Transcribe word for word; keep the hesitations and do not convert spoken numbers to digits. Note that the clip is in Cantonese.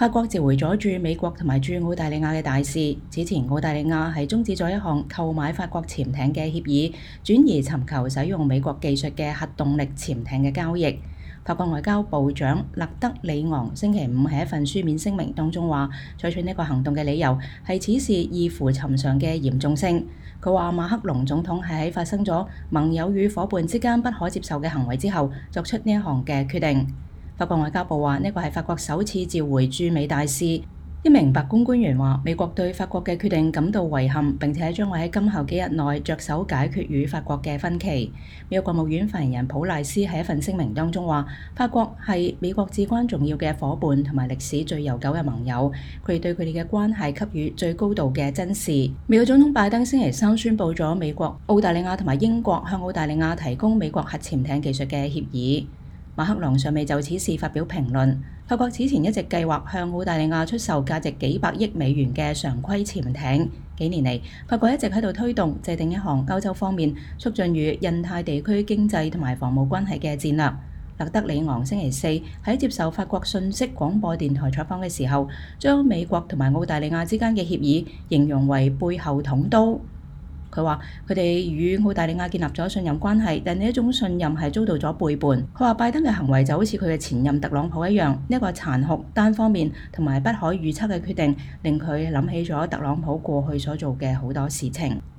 法國召回咗駐美國同埋駐澳大利亞嘅大使。此前澳大利亞係終止咗一項購買法國潛艇嘅協議，轉而尋求使用美國技術嘅核動力潛艇嘅交易。法國外交部長勒德里昂星期五喺一份書面聲明當中話，採取呢個行動嘅理由係此事異乎尋常嘅嚴重性。佢話馬克龍總統係喺發生咗盟友與伙伴之間不可接受嘅行為之後作出呢一項嘅決定。法國外交部話呢個係法國首次召回駐美大使。一名白宮官員話，美國對法國嘅決定感到遺憾，並且將會喺今後幾日內着手解決與法國嘅分歧。美國國務院發言人普賴斯喺一份聲明當中話，法國係美國至關重要嘅伙伴同埋歷史最悠久嘅盟友，佢哋對佢哋嘅關係給予最高度嘅珍視。美國總統拜登星期三宣布咗美國、澳大利亞同埋英國向澳大利亞提供美國核潛艇技術嘅協議。馬克龍尚未就此事發表評論。法國此前一直計劃向澳大利亞出售價值幾百億美元嘅常規潛艇。幾年嚟，法國一直喺度推動制定一項歐洲方面促進與印太地區經濟同埋防務關係嘅戰略。勒德里昂星期四喺接受法國信息廣播電台採訪嘅時候，將美國同埋澳大利亞之間嘅協議形容為背後捅刀。佢話：佢哋與澳大利亞建立咗信任關係，但呢一種信任係遭到咗背叛。佢話拜登嘅行為就好似佢嘅前任特朗普一樣，呢一個殘酷、單方面同埋不可預測嘅決定，令佢諗起咗特朗普過去所做嘅好多事情。